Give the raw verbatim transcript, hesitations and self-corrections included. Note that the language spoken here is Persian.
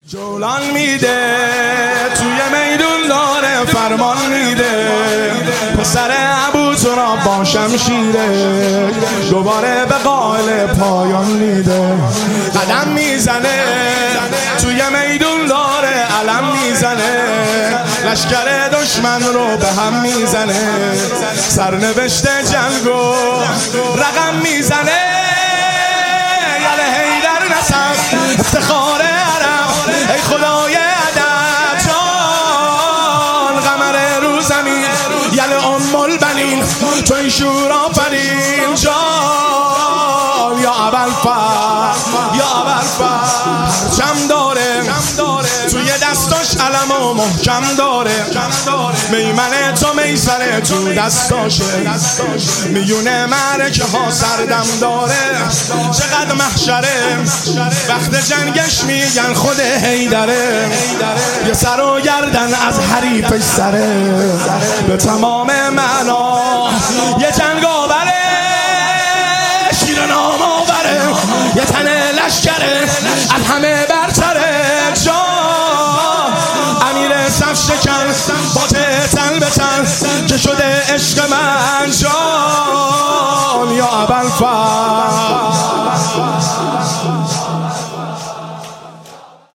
جولان میده توی میدون داره فرمان میده پسر ابو تراب با شمشیره دوباره به قائل پایان میده قدم میزنه توی میدون داره علم میزنه لشکر دشمن رو به هم میزنه سرنوشت جنگو رقم میزنه یله حیدر نسب افتخار عرب ای خدای ادب جان قمر رو زمین یله ام البنین تو این شور آفرین جان یا ابوالفضل یا ابوالفضل پرچم داره توی دستاش علم و محکم داره میمنه تو میسره تو دستاشه میونه معرکه ها سردم داره چقدر محشره وقت جنگش میگن خود حیدره یه سر و گردن از حریفش سره به تمام معنا یه جنگ آوره شیر نام آوره یه تن لشکره از همه برتره جان امیر صف شکن با تن به تن که شده عشق من جان یا ابوالفضل